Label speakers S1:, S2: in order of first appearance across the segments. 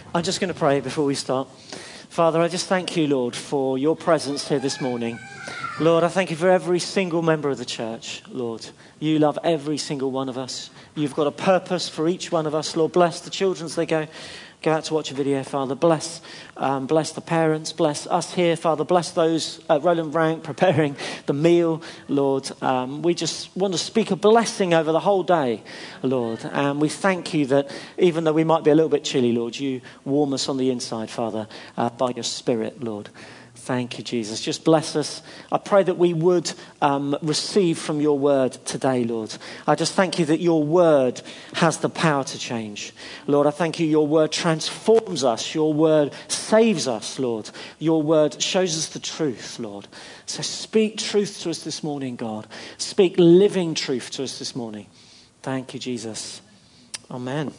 S1: I'm just going to pray before we start. Father, I just thank you, Lord, for your presence here this morning. Lord, I thank you for every single member of the church, Lord. You love every single one of us. You've got a purpose for each one of us. Lord, bless the children as they go out to watch a video, Father. Bless the parents. Bless us here, Father. Bless those at Roland Rank preparing the meal, Lord. We just want to speak a blessing over the whole day, Lord. And we thank you that even though we might be a little bit chilly, Lord, you warm us on the inside, Father, by your Spirit, Lord. Thank you, Jesus. Just bless us. I pray that we would receive from your word today, Lord. I just thank you that your word has the power to change. Lord, I thank you your word transforms us. Your word saves us, Lord. Your word shows us the truth, Lord. So speak truth to us this morning, God. Speak living truth to us this morning. Thank you, Jesus. Amen.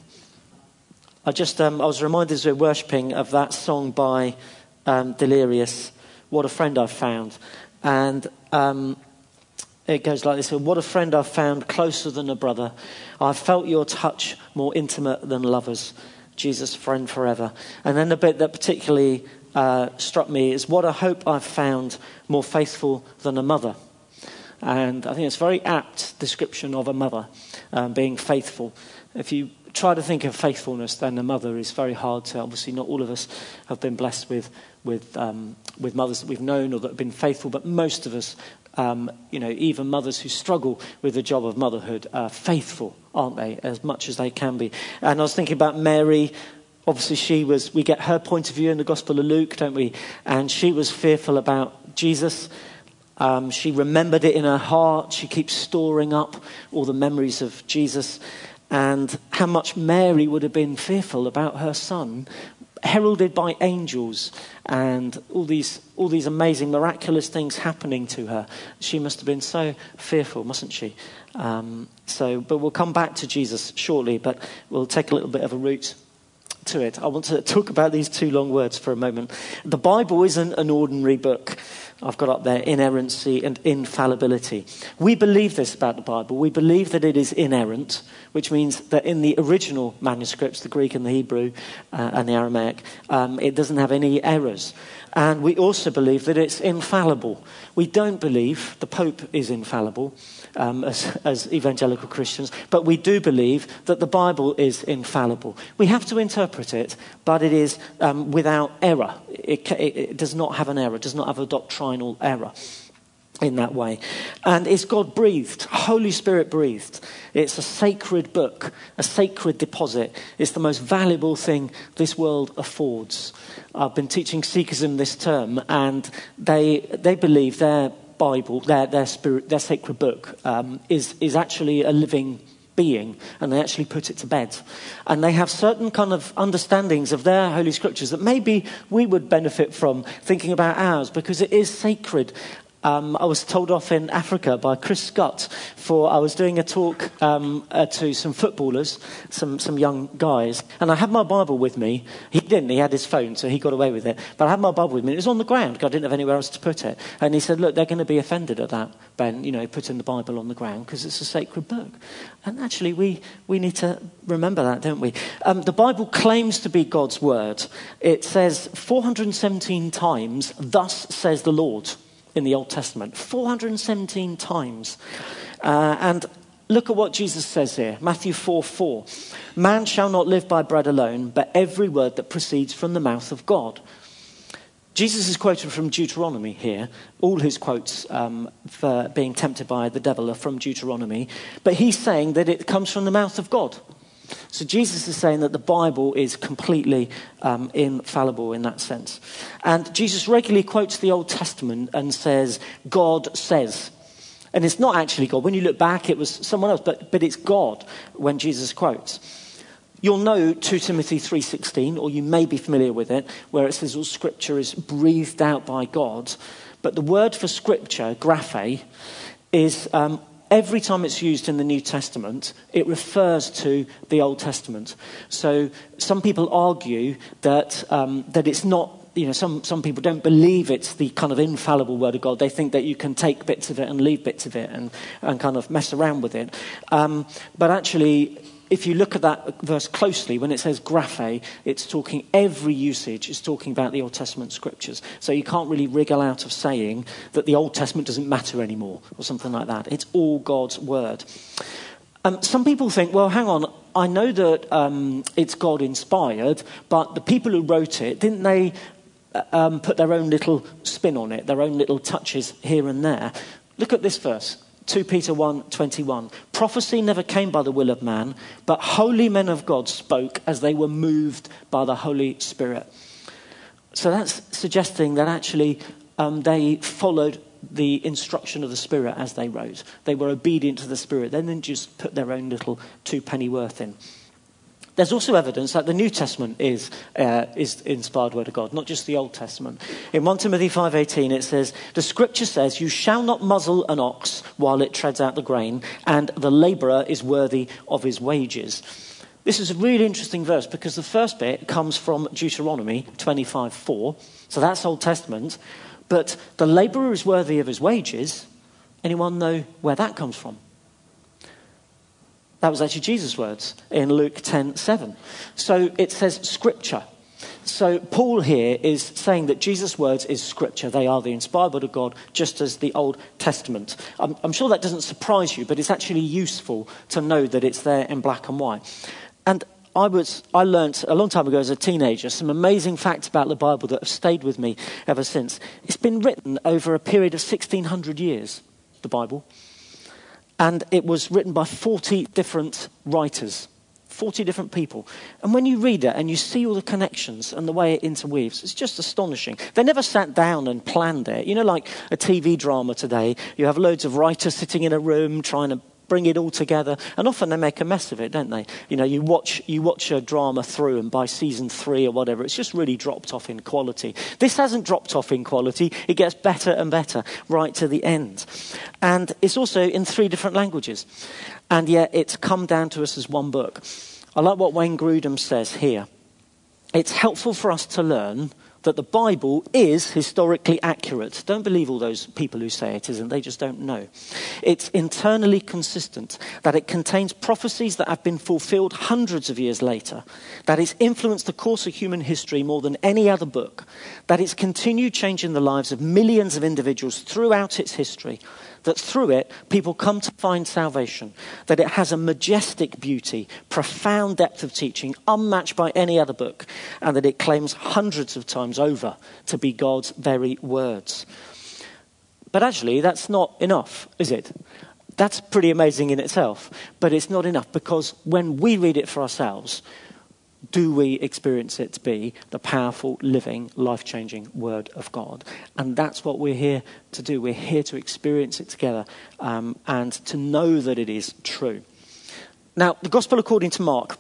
S1: I was reminded as we were worshipping of that song by Delirious, What a Friend I've Found. And it goes like this: what a friend I've found, closer than a brother. I've felt your touch, more intimate than lovers. Jesus, friend forever. And then the bit that particularly struck me is, what a hope I've found, more faithful than a mother. And I think it's a very apt description of a mother, being faithful. If you try to think of faithfulness, then a mother is very hard to. Obviously, not all of us have been blessed with mothers that we've known or that have been faithful, but most of us, even mothers who struggle with the job of motherhood, are faithful, aren't they, as much as they can be. And I was thinking about Mary. Obviously, we get her point of view in the Gospel of Luke, don't we? And she was fearful about Jesus. She remembered it in her heart. She keeps storing up all the memories of Jesus. And how much Mary would have been fearful about her son, heralded by angels, and all these amazing, miraculous things happening to her. She must have been so fearful, mustn't she? But we'll come back to Jesus shortly, but we'll take a little bit of a route to it. I want to talk about these two long words for a moment. The Bible isn't an ordinary book. I've got up there inerrancy and infallibility. We believe this about the Bible. We believe that it is inerrant, which means that in the original manuscripts, the Greek and the Hebrew and the Aramaic, it doesn't have any errors. And we also believe that it's infallible. We don't believe the Pope is infallible as evangelical Christians, but we do believe that the Bible is infallible. We have to interpret it, but it is without error. It does not have an error, does not have a doctrinal error in that way. And it's God-breathed, Holy Spirit-breathed. It's a sacred book, a sacred deposit. It's the most valuable thing this world affords. I've been teaching Sikhism this term, and they believe their Bible, their sacred book, is actually a living being, and they actually put it to bed. And they have certain kind of understandings of their Holy Scriptures that maybe we would benefit from thinking about ours, because it is sacred. I was told off in Africa by Chris Scott I was doing a talk to some footballers, some young guys, and I had my Bible with me. He didn't, he had his phone, so he got away with it. But I had my Bible with me, it was on the ground, because I didn't have anywhere else to put it. And he said, look, they're going to be offended at that, Ben, putting the Bible on the ground, because it's a sacred book. And actually, we need to remember that, don't we? The Bible claims to be God's word. It says 417 times, thus says the Lord, in the Old Testament, 417 times. And look at what Jesus says here, Matthew 4:4. Man shall not live by bread alone, but every word that proceeds from the mouth of God. Jesus is quoted from Deuteronomy here. All his quotes for being tempted by the devil are from Deuteronomy. But he's saying that it comes from the mouth of God. So Jesus is saying that the Bible is completely infallible in that sense. And Jesus regularly quotes the Old Testament and says, God says. And it's not actually God. When you look back, it was someone else, but it's God when Jesus quotes. You'll know 2 Timothy 3:16, or you may be familiar with it, where it says all Scripture is breathed out by God. But the word for Scripture, graphe, is every time it's used in the New Testament, it refers to the Old Testament. So some people argue that it's not, some people don't believe it's the kind of infallible word of God. They think that you can take bits of it and leave bits of it and kind of mess around with it. But actually, if you look at that verse closely, when it says graphe, it's talking, every usage is talking about the Old Testament scriptures. So you can't really wriggle out of saying that the Old Testament doesn't matter anymore or something like that. It's all God's word. Some people think, well, hang on, I know that it's God-inspired, but the people who wrote it, didn't they put their own little spin on it, their own little touches here and there? Look at this verse. 2 Peter 1:21. Prophecy never came by the will of man, but holy men of God spoke as they were moved by the Holy Spirit. So that's suggesting that actually they followed the instruction of the Spirit as they wrote. They were obedient to the Spirit. They didn't just put their own little two-penny worth in. There's also evidence that the New Testament is inspired word of God, not just the Old Testament. In 1 Timothy 5:18 it says, the scripture says, you shall not muzzle an ox while it treads out the grain, and the labourer is worthy of his wages. This is a really interesting verse because the first bit comes from Deuteronomy 25:4, so that's Old Testament, but the labourer is worthy of his wages. Anyone know where that comes from? That was actually Jesus' words in Luke 10:7. So it says scripture. So Paul here is saying that Jesus' words is scripture. They are the inspired word of God, just as the Old Testament. I'm sure that doesn't surprise you, but it's actually useful to know that it's there in black and white. And I learnt a long time ago as a teenager some amazing facts about the Bible that have stayed with me ever since. It's been written over a period of 1,600 years, the Bible. And it was written by 40 different writers, 40 different people. And when you read it and you see all the connections and the way it interweaves, it's just astonishing. They never sat down and planned it. You know, like a TV drama today, you have loads of writers sitting in a room trying to bring it all together, and often they make a mess of it, don't they? You know, you watch a drama through, and by season 3 or whatever, it's just really dropped off in quality. This hasn't dropped off in quality. It gets better and better right to the end. And it's also in 3 different languages. And yet it's come down to us as one book. I like what Wayne Grudem says here. It's helpful for us to learn that the Bible is historically accurate. Don't believe all those people who say it isn't. They just don't know. It's internally consistent, that it contains prophecies that have been fulfilled hundreds of years later, that it's influenced the course of human history more than any other book, that it's continued changing the lives of millions of individuals throughout its history, that through it, people come to find salvation, that it has a majestic beauty, profound depth of teaching, unmatched by any other book, and that it claims hundreds of times over to be God's very words. But actually, that's not enough, is it? That's pretty amazing in itself, but it's not enough, because when we read it for ourselves, do we experience it to be the powerful, living, life-changing Word of God? And that's what we're here to do. We're here to experience it together and to know that it is true. Now, the Gospel according to Mark.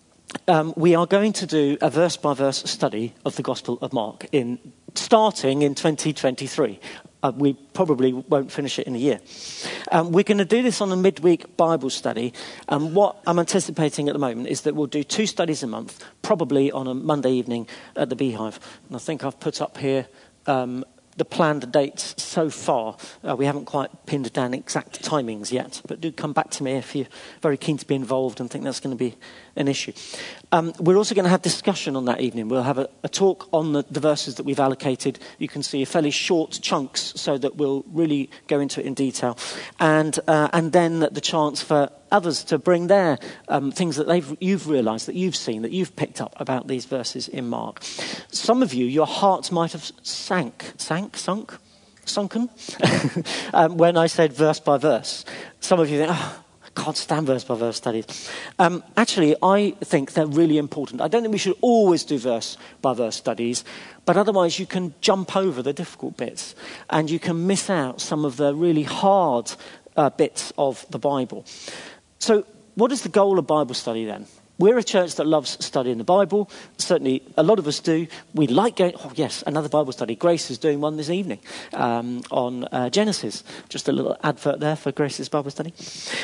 S1: We are going to do a verse-by-verse study of the Gospel of Mark starting in 2023. We probably won't finish it in a year. We're going to do this on a midweek Bible study. What I'm anticipating at the moment is that we'll do 2 studies a month, probably on a Monday evening at the Beehive. And I think I've put up here the planned dates so far. We haven't quite pinned down exact timings yet, but do come back to me if you're very keen to be involved and think that's going to be an issue. We're also going to have discussion on that evening. We'll have a talk on the verses that we've allocated. You can see fairly short chunks so that we'll really go into it in detail. And then the chance for others to bring their things that you've realised, that you've seen, that you've picked up about these verses in Mark. Some of you, your hearts might have sunken when I said verse by verse. Some of you think, I can't stand verse by verse studies. Actually, I think they're really important. I don't think we should always do verse by verse studies, but otherwise you can jump over the difficult bits and you can miss out some of the really hard bits of the Bible. So what is the goal of Bible study then? We're a church that loves studying the Bible. Certainly, a lot of us do. We like going, another Bible study. Grace is doing one this evening on Genesis. Just a little advert there for Grace's Bible study.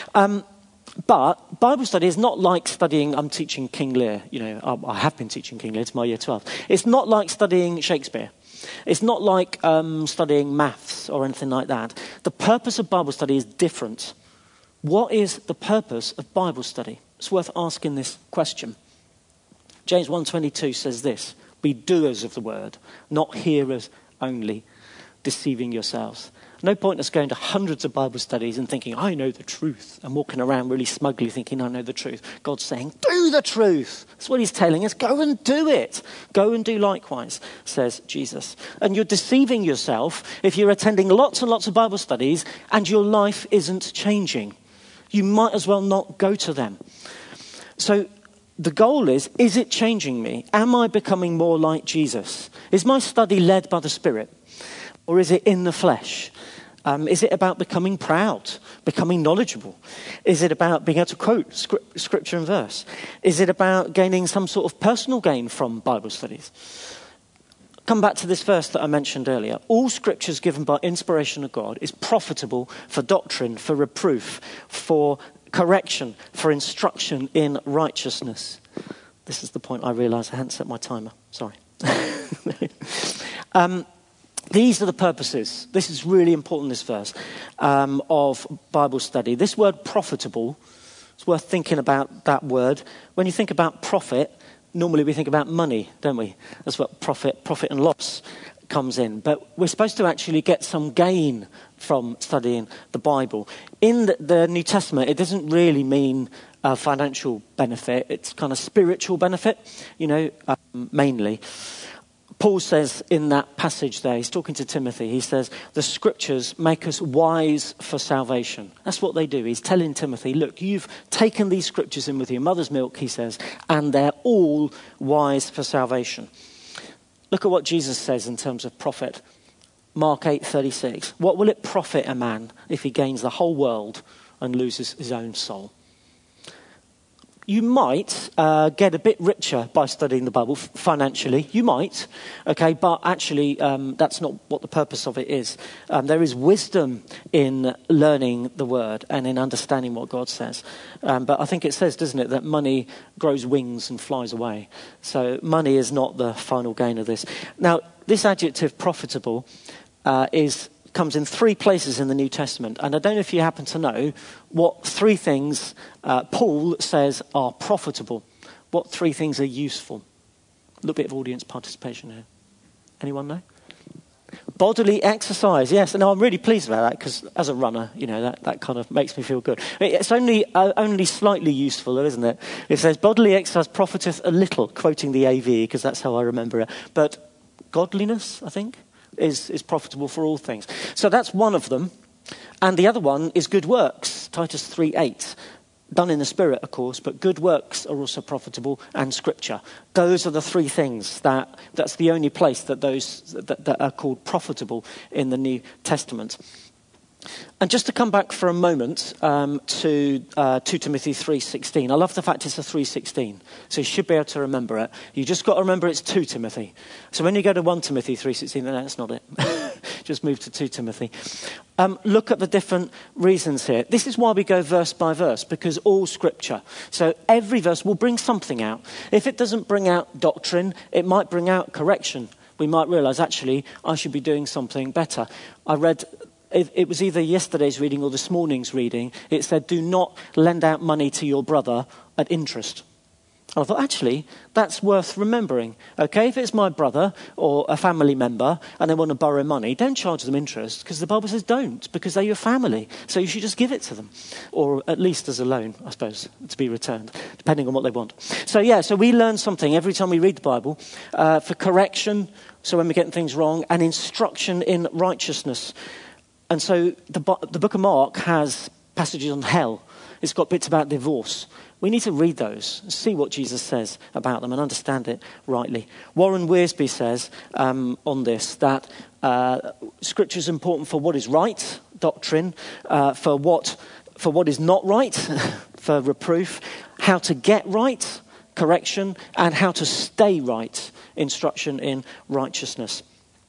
S1: But Bible study is not like studying, I'm teaching King Lear. You know, I have been teaching King Lear. It's my year 12. It's not like studying Shakespeare. It's not like studying maths or anything like that. The purpose of Bible study is different. What is the purpose of Bible study? it's worth asking this question. James 1:22 says this, be doers of the word, not hearers only, deceiving yourselves. No point us going to hundreds of Bible studies and thinking, I know the truth, and walking around really smugly thinking, I know the truth. God's saying, do the truth. That's what he's telling us. Go and do it. Go and do likewise, says Jesus. And you're deceiving yourself if you're attending lots and lots of Bible studies and your life isn't changing. You might as well not go to them. So the goal is it changing me? Am I becoming more like Jesus? Is my study led by the Spirit? Or is it in the flesh? Is it about becoming proud, becoming knowledgeable? Is it about being able to quote scripture and verse? Is it about gaining some sort of personal gain from Bible studies? Come back to this verse that I mentioned earlier. All scriptures given by inspiration of God is profitable for doctrine, for reproof, for correction, for instruction in righteousness. This is the point I realised I hadn't set my timer. Sorry. These are the purposes. This is really important, this verse, of Bible study. This word profitable, it's worth thinking about that word. When you think about profit, normally we think about money, don't we? That's what profit and loss comes in. But we're supposed to actually get some gain from studying the Bible. In the New Testament, it doesn't really mean financial benefit. It's kind of spiritual benefit, mainly. Paul says in that passage there, he's talking to Timothy, he says, the scriptures make us wise for salvation. That's what they do. He's telling Timothy, look, you've taken these scriptures in with your mother's milk, he says, and they're all wise for salvation. Look at what Jesus says in terms of profit. Mark 8:36. What will it profit a man if he gains the whole world and loses his own soul? You might get a bit richer by studying the Bible financially. You might, okay, but actually that's not what the purpose of it is. There is wisdom in learning the word and in understanding what God says. But I think it says, doesn't it, that money grows wings and flies away. So money is not the final gain of this. Now, this adjective profitable comes in 3 places in the New Testament. And I don't know if you happen to know what 3 things Paul says are profitable. What 3 things are useful? A little bit of audience participation here. Anyone know? Bodily exercise, yes. And I'm really pleased about that because as a runner, that kind of makes me feel good. It's only slightly useful, isn't it? It says, bodily exercise profiteth a little, quoting the AV because that's how I remember it. But godliness, I think, is profitable for all things. So that's one of them. And the other one is good works, Titus 3:8. Done in the Spirit, of course, but good works are also profitable, and Scripture. Those are the 3 things that's the only place that that are called profitable in the New Testament. And just to come back for a moment to 2 Timothy 3:16. I love the fact it's a 3:16. So you should be able to remember it. You just got to remember it's 2 Timothy. So when you go to 1 Timothy 3:16, then that's not it. Just move to 2 Timothy. Look at the different reasons here. This is why we go verse by verse, because all scripture. So every verse will bring something out. If it doesn't bring out doctrine, it might bring out correction. We might realize, actually, I should be doing something better. I read... It was either yesterday's reading or this morning's reading. It said, do not lend out money to your brother at interest. And I thought, actually, that's worth remembering. Okay, if it's my brother or a family member and they want to borrow money, don't charge them interest because the Bible says don't, because they're your family. So you should just give it to them. Or at least as a loan, I suppose, to be returned, depending on what they want. So we learn something every time we read the Bible for correction, so when we're getting things wrong, and instruction in righteousness. And so the book of Mark has passages on hell. It's got bits about divorce. We need to read those, see what Jesus says about them and understand it rightly. Warren Wiersbe says on this that Scripture is important for what is right, doctrine, for what is not right, for reproof, how to get right, correction, and how to stay right, instruction in righteousness.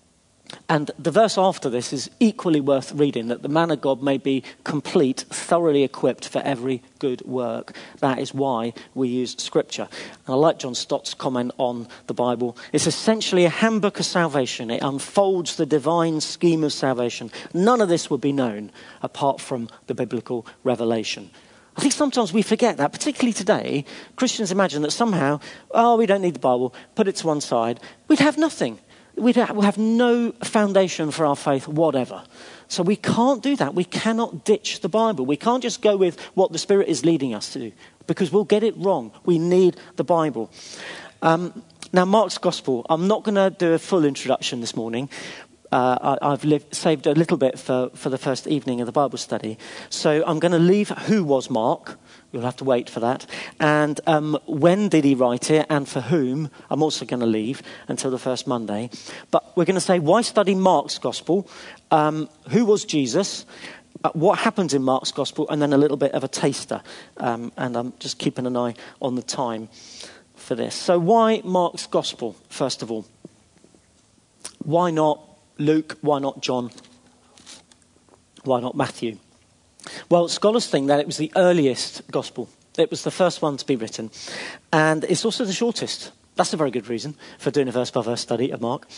S1: And the verse after this is equally worth reading, that the man of God may be complete, thoroughly equipped for every good work. That is why we use Scripture. And I like John Stott's comment on the Bible. It's essentially a handbook of salvation. It unfolds the divine scheme of salvation. None of this would be known apart from the biblical revelation. I think sometimes we forget that, particularly today. Christians imagine that somehow, we don't need the Bible, put it to one side. We'd have nothing. We'll have no foundation for our faith whatever. So we can't do that. We cannot ditch the Bible. We can't just go with what the Spirit is leading us to, because we'll get it wrong. We need the Bible. Now, Mark's Gospel, I'm not going to do a full introduction this morning. I've saved a little bit for the first evening of the Bible study. So I'm going to leave who was Mark. You'll have to wait for that. And when did he write it and for whom, I'm also going to leave until the first Monday. But we're going to say, why study Mark's Gospel? Who was Jesus? What happens in Mark's Gospel? And then a little bit of a taster. And I'm just keeping an eye on the time for this. So why Mark's Gospel, first of all? Why not Luke? Why not John? Why not Matthew? Well, scholars think that it was the earliest Gospel. It was the first one to be written. And it's also the shortest. That's a very good reason for doing a verse-by-verse study of Mark.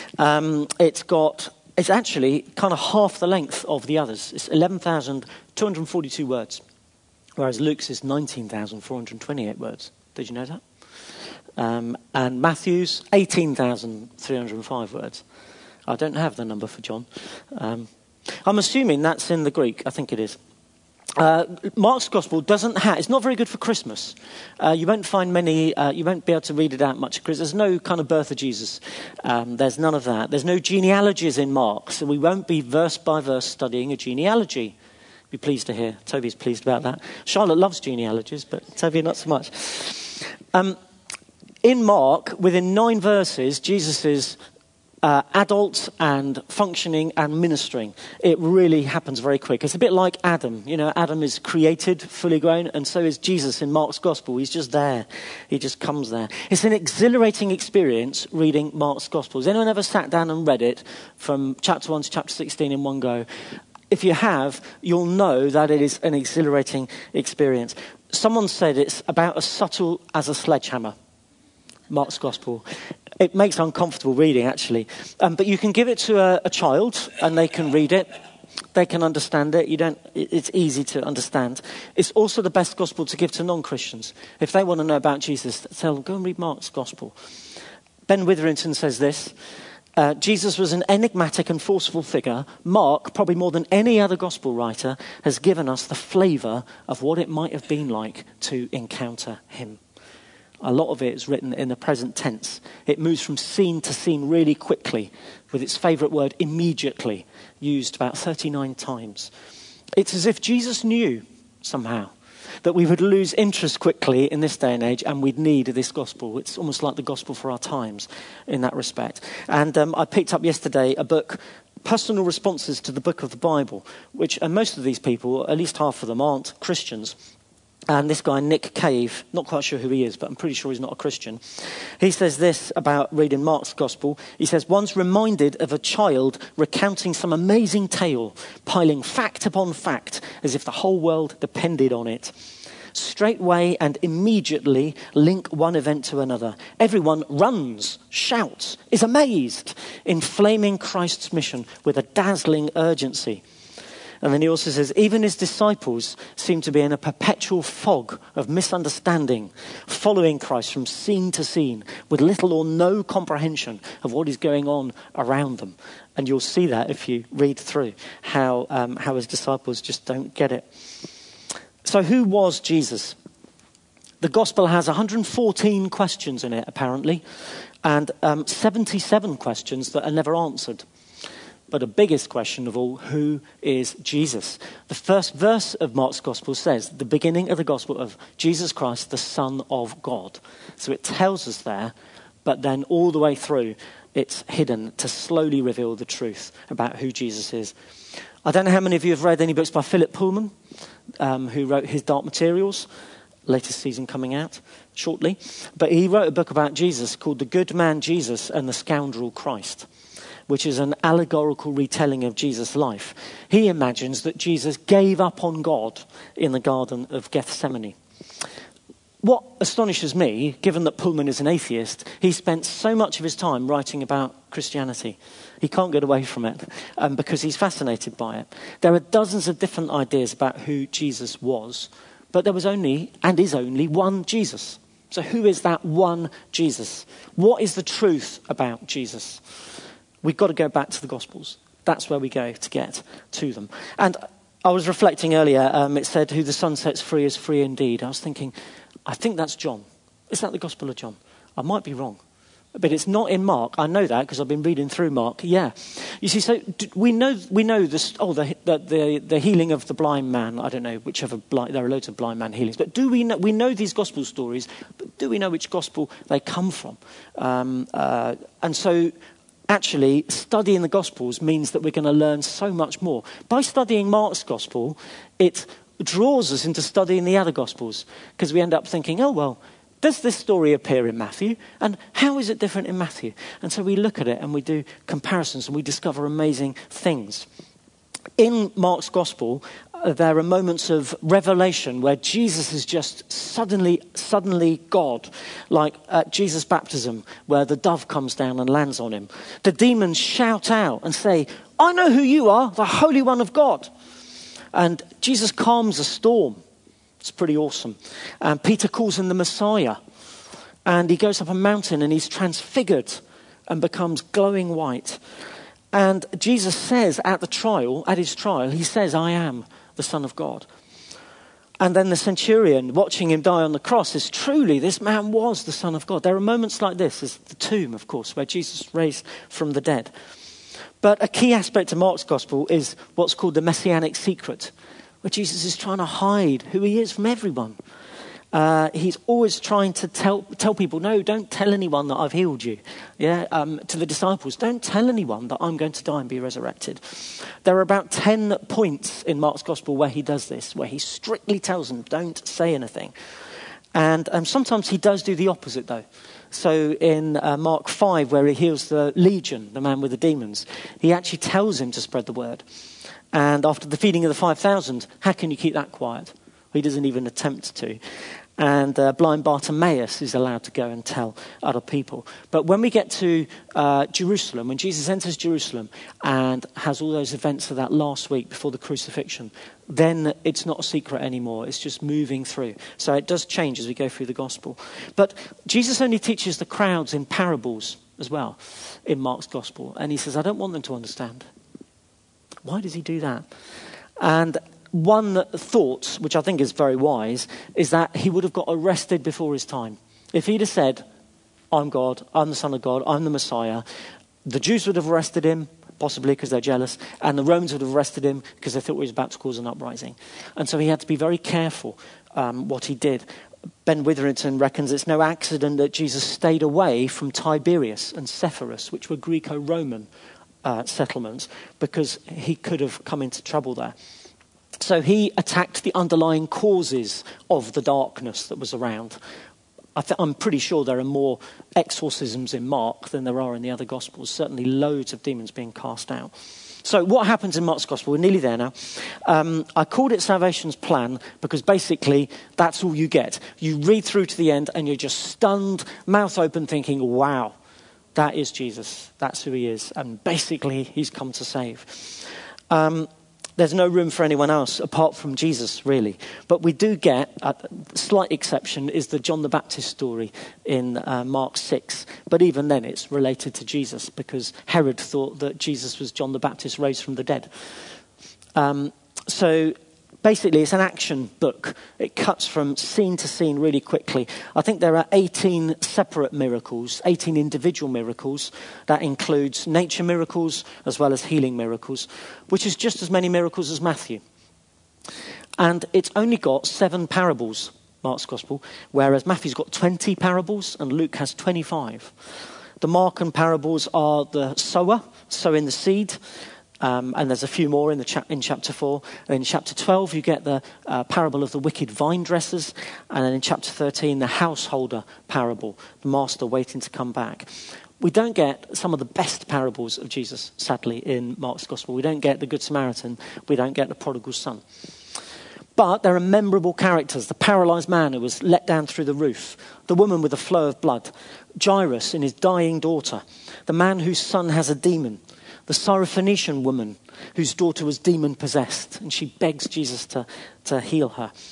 S1: It's actually kind of half the length of the others. It's 11,242 words, whereas Luke's is 19,428 words. Did you know that? And Matthew's 18,305 words. I don't have the number for John. I'm assuming that's in the Greek. I think it is. Mark's Gospel it's not very good for Christmas. You won't find many, you won't be able to read it out much because there's no kind of birth of Jesus. There's none of that. There's no genealogies in Mark, so we won't be verse by verse studying a genealogy. Be pleased to hear. Toby's pleased about that. Charlotte loves genealogies, but Toby not so much. In Mark, within 9 verses, Jesus is adult and functioning and ministering. It really happens very quick. It's a bit like Adam. You know, Adam is created, fully grown, and so is Jesus in Mark's Gospel. He's just there. He just comes there. It's an exhilarating experience reading Mark's Gospel. Has anyone ever sat down and read it from chapter 1 to chapter 16 in one go? If you have, you'll know that it is an exhilarating experience. Someone said it's about as subtle as a sledgehammer. Mark's Gospel. It makes uncomfortable reading, actually. But you can give it to a child, and they can read it. They can understand it. It's easy to understand. It's also the best Gospel to give to non-Christians. If they want to know about Jesus, tell them, go and read Mark's Gospel. Ben Witherington says this. Jesus was an enigmatic and forceful figure. Mark, probably more than any other Gospel writer, has given us the flavour of what it might have been like to encounter him. A lot of it is written in the present tense. It moves from scene to scene really quickly, with its favourite word, immediately, used about 39 times. It's as if Jesus knew, somehow, that we would lose interest quickly in this day and age, and we'd need this gospel. It's almost like the gospel for our times in that respect. And I picked up yesterday a book, Personal Responses to the Book of the Bible, which, and most of these people, at least half of them, aren't Christians. And this guy, Nick Cave, not quite sure who he is, but I'm pretty sure he's not a Christian. He says this about reading Mark's Gospel. He says, one's reminded of a child recounting some amazing tale, piling fact upon fact, as if the whole world depended on it. Straightway and immediately link one event to another. Everyone runs, shouts, is amazed, inflaming Christ's mission with a dazzling urgency. And then he also says, even his disciples seem to be in a perpetual fog of misunderstanding, following Christ from scene to scene with little or no comprehension of what is going on around them. And you'll see that if you read through how his disciples just don't get it. So who was Jesus? The gospel has 114 questions in it, apparently, and 77 questions that are never answered. But the biggest question of all, who is Jesus? The first verse of Mark's Gospel says, the beginning of the Gospel of Jesus Christ, the Son of God. So it tells us there, but then all the way through, it's hidden to slowly reveal the truth about who Jesus is. I don't know how many of you have read any books by Philip Pullman, who wrote his Dark Materials, latest season coming out shortly. But he wrote a book about Jesus called The Good Man Jesus and the Scoundrel Christ, which is an allegorical retelling of Jesus' life. He imagines that Jesus gave up on God in the Garden of Gethsemane. What astonishes me, given that Pullman is an atheist, he spent so much of his time writing about Christianity. He can't get away from it because he's fascinated by it. There are dozens of different ideas about who Jesus was, But there was only, and is only, one Jesus. So who is that one Jesus? What is the truth about Jesus? We've got to go back to the Gospels. That's where we go to get to them. And I was reflecting earlier, it said, who the Son sets free is free indeed. I was thinking, I think that's John. Is that the Gospel of John? I might be wrong. But it's not in Mark. I know that because I've been reading through Mark. Yeah. You see, so we know this. The healing of the blind man. I don't know whichever blind. There are loads of blind man healings. But do we know? We know these gospel stories. But do we know which gospel they come from? And so, actually, studying the gospels means that we're going to learn so much more. By studying Mark's gospel, it draws us into studying the other gospels because we end up thinking, oh well. Does this story appear in Matthew? And how is it different in Matthew? And so we look at it and we do comparisons and we discover amazing things. In Mark's gospel, there are moments of revelation where Jesus is just suddenly God, like at Jesus' baptism, where the dove comes down and lands on him. The demons shout out and say, I know who you are, the Holy One of God. And Jesus calms a storm. It's pretty awesome. And Peter calls him the Messiah. And he goes up a mountain and he's transfigured and becomes glowing white. And Jesus says at his trial, he says, I am the Son of God. And then the centurion watching him die on the cross says, truly, this man was the Son of God. There are moments like this. There's the tomb, of course, where Jesus raised from the dead. But a key aspect of Mark's gospel is what's called the messianic secret, where Jesus is trying to hide who he is from everyone. He's always trying to tell people, no, don't tell anyone that I've healed you. To the disciples, don't tell anyone that I'm going to die and be resurrected. There are about 10 points in Mark's gospel where he does this, where he strictly tells them, don't say anything. And sometimes he does do the opposite, though. So in Mark 5, where he heals the legion, the man with the demons, he actually tells him to spread the word. And after the feeding of the 5,000, how can you keep that quiet? He doesn't even attempt to. And blind Bartimaeus is allowed to go and tell other people. But when we get to Jerusalem, when Jesus enters Jerusalem and has all those events of that last week before the crucifixion, then it's not a secret anymore. It's just moving through. So it does change as we go through the gospel. But Jesus only teaches the crowds in parables as well in Mark's gospel. And he says, I don't want them to understand. Why does he do that? And one thought, which I think is very wise, is that he would have got arrested before his time. If he'd have said, I'm God, I'm the Son of God, I'm the Messiah, the Jews would have arrested him, possibly because they're jealous, and the Romans would have arrested him because they thought he was about to cause an uprising. And so he had to be very careful what he did. Ben Witherington reckons it's no accident that Jesus stayed away from Tiberias and Sepphoris, which were Greco-Roman settlements, because he could have come into trouble there. So he attacked the underlying causes of the darkness that was around. I'm pretty sure there are more exorcisms in Mark than there are in the other Gospels. Certainly loads of demons being cast out. So what happens in Mark's Gospel? We're nearly there now. I called it Salvation's Plan because basically that's all you get. You read through to the end and you're just stunned, mouth open, thinking, wow, that is Jesus. That's who he is. And basically he's come to save. There's no room for anyone else apart from Jesus, really. But we do get, a slight exception is the John the Baptist story in Mark 6. But even then it's related to Jesus because Herod thought that Jesus was John the Baptist raised from the dead. So basically it's an action book. It cuts from scene to scene really quickly. I think there are 18 separate miracles, 18 individual miracles. That includes nature miracles as well as healing miracles, which is just as many miracles as Matthew. And it's only got 7 parables, Mark's Gospel, whereas Matthew's got 20 parables and Luke has 25. The Markan parables are the sower, sowing the seed. And there's a few more in chapter 4. And in chapter 12, you get the parable of the wicked vine dressers. And then in chapter 13, the householder parable, the master waiting to come back. We don't get some of the best parables of Jesus, sadly, in Mark's Gospel. We don't get the Good Samaritan. We don't get the prodigal son. But there are memorable characters. The paralyzed man who was let down through the roof. The woman with a flow of blood. Jairus and his dying daughter. The man whose son has a demon. The Syrophoenician woman whose daughter was demon-possessed, and she begs Jesus to heal her.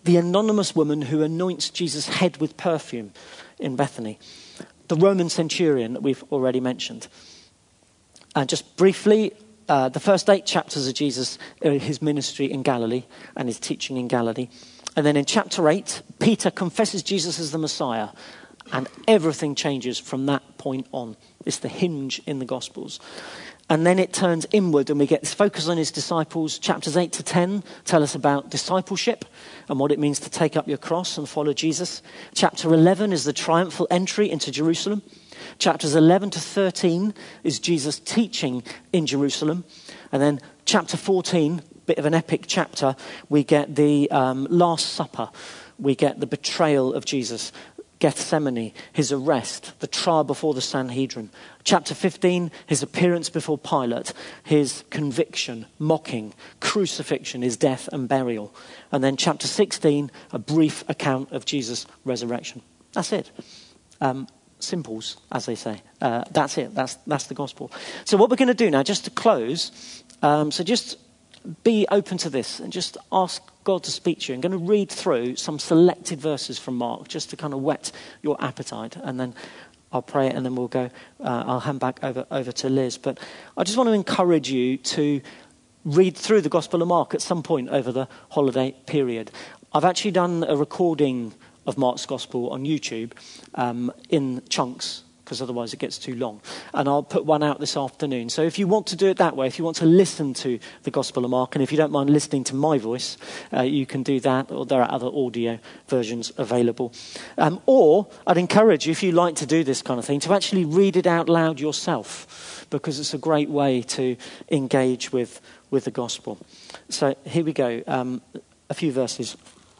S1: the anonymous woman who anoints Jesus' head with perfume in Bethany, the Roman centurion that we've already mentioned. And just briefly, the first 8 chapters of Jesus, his ministry in Galilee and his teaching in Galilee. And then in chapter 8, Peter confesses Jesus as the Messiah. And everything changes from that point on. It's the hinge in the Gospels. And then it turns inward and we get this focus on his disciples. Chapters 8 to 10 tell us about discipleship and what it means to take up your cross and follow Jesus. Chapter 11 is the triumphal entry into Jerusalem. Chapters 11 to 13 is Jesus teaching in Jerusalem. And then chapter 14, bit of an epic chapter, we get the Last Supper. We get the betrayal of Jesus, Gethsemane, his arrest, the trial before the Sanhedrin. Chapter 15, his appearance before Pilate, his conviction, mocking, crucifixion, his death and burial. And then chapter 16, a brief account of Jesus' resurrection. That's it. Simples, as they say. That's it. That's the gospel. So what we're going to do now, just to close, so just be open to this and just ask God to speak to you. I'm going to read through some selected verses from Mark just to kind of whet your appetite, and then I'll pray and then we'll go. I'll hand back over to Liz. But I just want to encourage you to read through the Gospel of Mark at some point over the holiday period. I've actually done a recording of Mark's Gospel on YouTube in chunks, because otherwise it gets too long. And I'll put one out this afternoon. So if you want to do it that way, if you want to listen to the Gospel of Mark, and if you don't mind listening to my voice, you can do that, or there are other audio versions available. Or I'd encourage you, if you like to do this kind of thing, to actually read it out loud yourself, because it's a great way to engage with the Gospel. So here we go. A few verses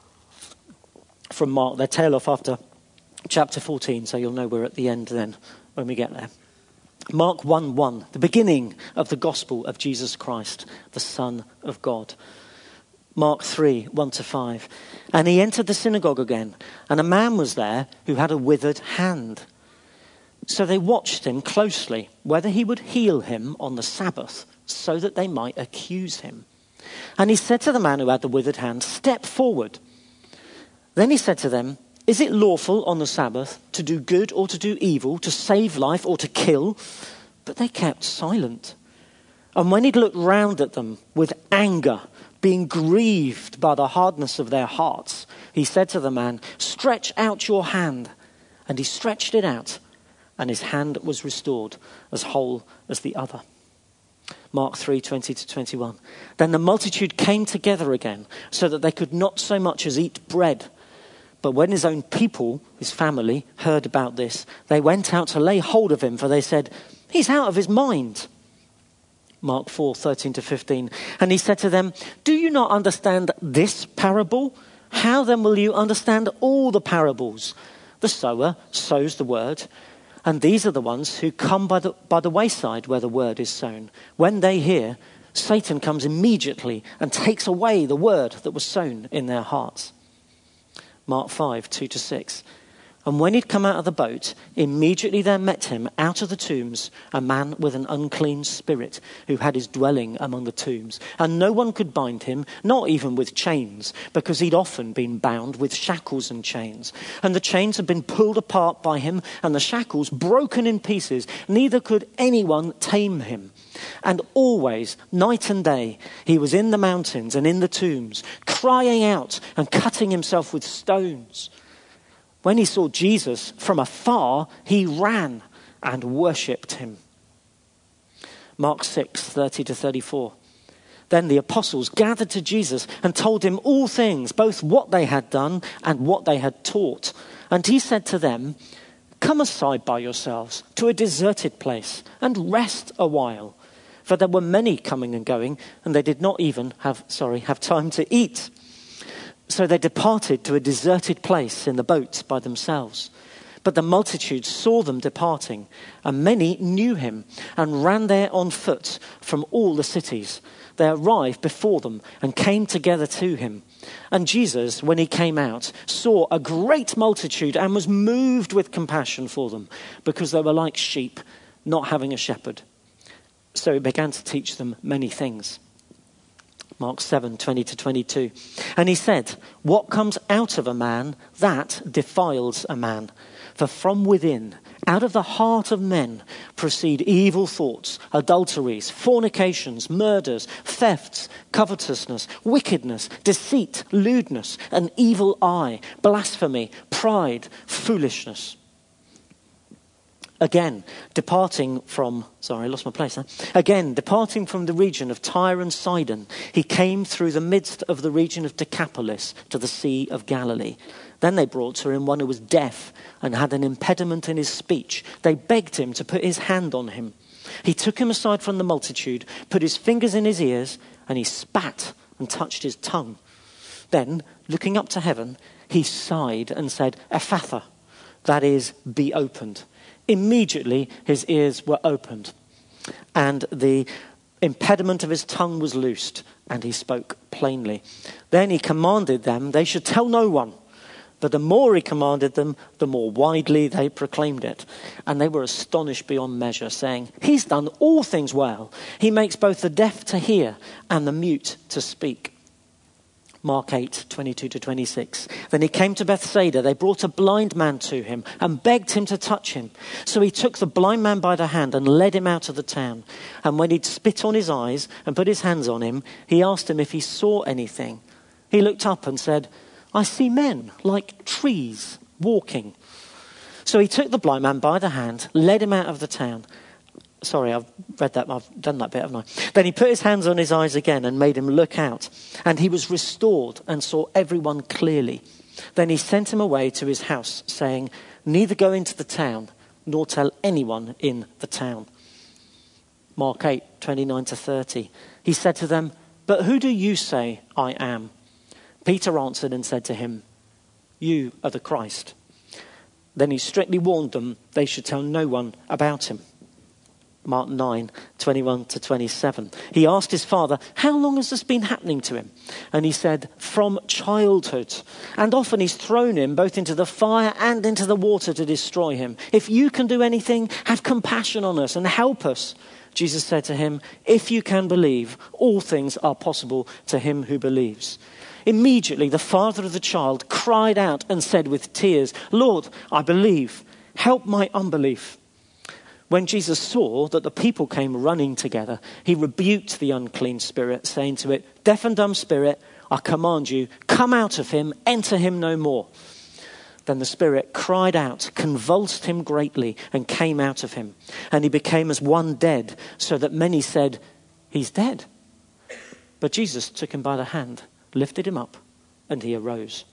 S1: from Mark. They tail off after chapter 14, so you'll know we're at the end then when we get there. Mark 1:1, the beginning of the gospel of Jesus Christ, the Son of God. Mark 3:1-5. And he entered the synagogue again, and a man was there who had a withered hand. So they watched him closely, whether he would heal him on the Sabbath, so that they might accuse him. And he said to the man who had the withered hand, "Step forward." Then he said to them, "Is it lawful on the Sabbath to do good or to do evil, to save life or to kill?" But they kept silent. And when he looked round at them with anger, being grieved by the hardness of their hearts, he said to the man, "Stretch out your hand." And he stretched it out, and his hand was restored, as whole as the other. Mark 3:20-21. Then the multitude came together again, so that they could not so much as eat bread. But when his own people, his family, heard about this, they went out to lay hold of him, for they said, "He's out of his mind." Mark 4:13-15. And he said to them, "Do you not understand this parable? How then will you understand all the parables? The sower sows the word, and these are the ones who come by the wayside where the word is sown. When they hear, Satan comes immediately and takes away the word that was sown in their hearts." Mark 5:2-6. And when he'd come out of the boat, immediately there met him out of the tombs a man with an unclean spirit, who had his dwelling among the tombs. And no one could bind him, not even with chains, because he'd often been bound with shackles and chains. And the chains had been pulled apart by him, and the shackles broken in pieces. Neither could anyone tame him. And always, night and day, he was in the mountains and in the tombs, crying out and cutting himself with stones. When he saw Jesus from afar, he ran and worshipped him. Mark 6:30-34. Then the apostles gathered to Jesus and told him all things, both what they had done and what they had taught. And he said to them, "Come aside by yourselves to a deserted place and rest a while." For there were many coming and going, and they did not even have time to eat. So they departed to a deserted place in the boats by themselves. But the multitude saw them departing, and many knew him, and ran there on foot from all the cities. They arrived before them and came together to him. And Jesus, when he came out, saw a great multitude and was moved with compassion for them, because they were like sheep not having a shepherd. So he began to teach them many things. Mark 7, 20 to 22. And he said, what comes out of a man, that defiles a man. For from within, out of the heart of men, proceed evil thoughts, adulteries, fornications, murders, thefts, covetousness, wickedness, deceit, lewdness, an evil eye, blasphemy, pride, foolishness. Again, departing from the region of Tyre and Sidon, he came through the midst of the region of Decapolis to the Sea of Galilee. Then they brought to him one who was deaf and had an impediment in his speech. They begged him to put his hand on him. He took him aside from the multitude, put his fingers in his ears, and he spat and touched his tongue. Then, looking up to heaven, he sighed and said, Ephphatha, that is, be opened. Immediately his ears were opened, and the impediment of his tongue was loosed, and he spoke plainly. Then he commanded them they should tell no one. But the more he commanded them, the more widely they proclaimed it. And they were astonished beyond measure, saying, he's done all things well. He makes both the deaf to hear and the mute to speak. Mark 8, 22 to 26. Then he came to Bethsaida. They brought a blind man to him and begged him to touch him. So he took the blind man by the hand and led him out of the town. And when he'd spit on his eyes and put his hands on him, he asked him if he saw anything. He looked up and said, I see men like trees walking. So he took the blind man by the hand, led him out of the town. Sorry, I've read that. I've done that bit, haven't I? Then he put his hands on his eyes again and made him look out. And he was restored and saw everyone clearly. Then he sent him away to his house, saying, neither go into the town, nor tell anyone in the town. Mark 8, 29 to 30. He said to them, but who do you say I am? Peter answered and said to him, you are the Christ. Then he strictly warned them they should tell no one about him. Mark 9, 21 to 27. He asked his father, how long has this been happening to him? And he said, from childhood. And often he's thrown him both into the fire and into the water to destroy him. If you can do anything, have compassion on us and help us. Jesus said to him, if you can believe, all things are possible to him who believes. Immediately the father of the child cried out and said with tears, Lord, I believe, help my unbelief. When Jesus saw that the people came running together, he rebuked the unclean spirit, saying to it, deaf and dumb spirit, I command you, come out of him, enter him no more. Then the spirit cried out, convulsed him greatly, and came out of him. And he became as one dead, so that many said, he's dead. But Jesus took him by the hand, lifted him up, and he arose.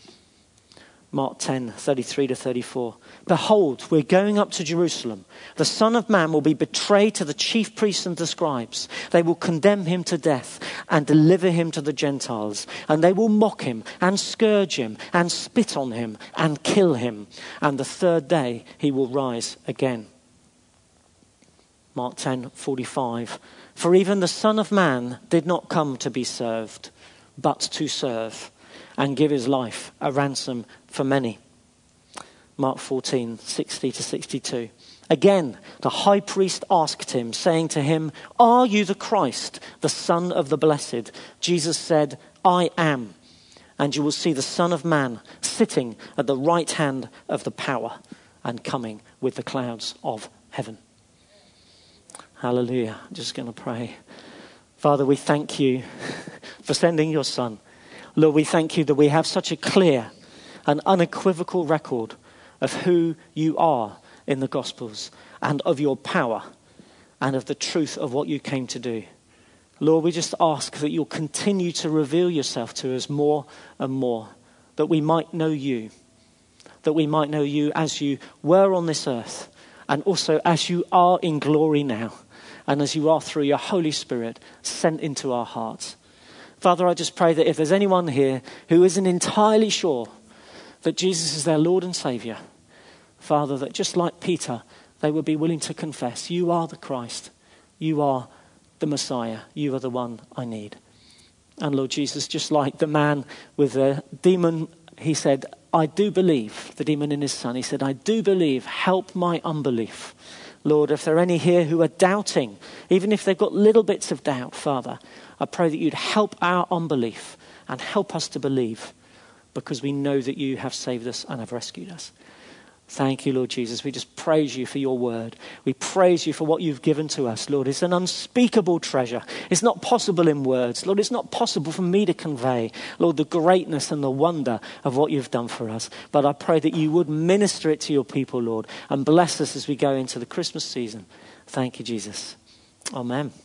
S1: Mark 10, 33 to 34. Behold, we're going up to Jerusalem. The Son of Man will be betrayed to the chief priests and the scribes. They will condemn him to death and deliver him to the Gentiles. And they will mock him and scourge him and spit on him and kill him. And the third day he will rise again. Mark 10, 45. For even the Son of Man did not come to be served, but to serve and give his life a ransom for many. Mark 14, 60 to 62. Again, the high priest asked him, saying to him, are you the Christ, the Son of the Blessed? Jesus said, I am. And you will see the Son of Man sitting at the right hand of the power and coming with the clouds of heaven. Hallelujah. I'm just going to pray. Father, we thank you for sending your Son. Lord, we thank you that we have such a clear and unequivocal record of who you are in the Gospels and of your power and of the truth of what you came to do. Lord, we just ask that you'll continue to reveal yourself to us more and more, that we might know you as you were on this earth and also as you are in glory now and as you are through your Holy Spirit sent into our hearts. Father, I just pray that if there's anyone here who isn't entirely sure that Jesus is their Lord and Saviour, Father, that just like Peter, they would be willing to confess, you are the Christ, you are the Messiah, you are the one I need. And Lord Jesus, just like the man with the demon, he said, I do believe, the demon in his son, he said, I do believe, help my unbelief. Lord, if there are any here who are doubting, even if they've got little bits of doubt, Father, I pray that you'd help our unbelief and help us to believe, because we know that you have saved us and have rescued us. Thank you, Lord Jesus. We just praise you for your word. We praise you for what you've given to us, Lord. It's an unspeakable treasure. It's not possible in words. Lord, it's not possible for me to convey, Lord, the greatness and the wonder of what you've done for us. But I pray that you would minister it to your people, Lord, and bless us as we go into the Christmas season. Thank you, Jesus. Amen.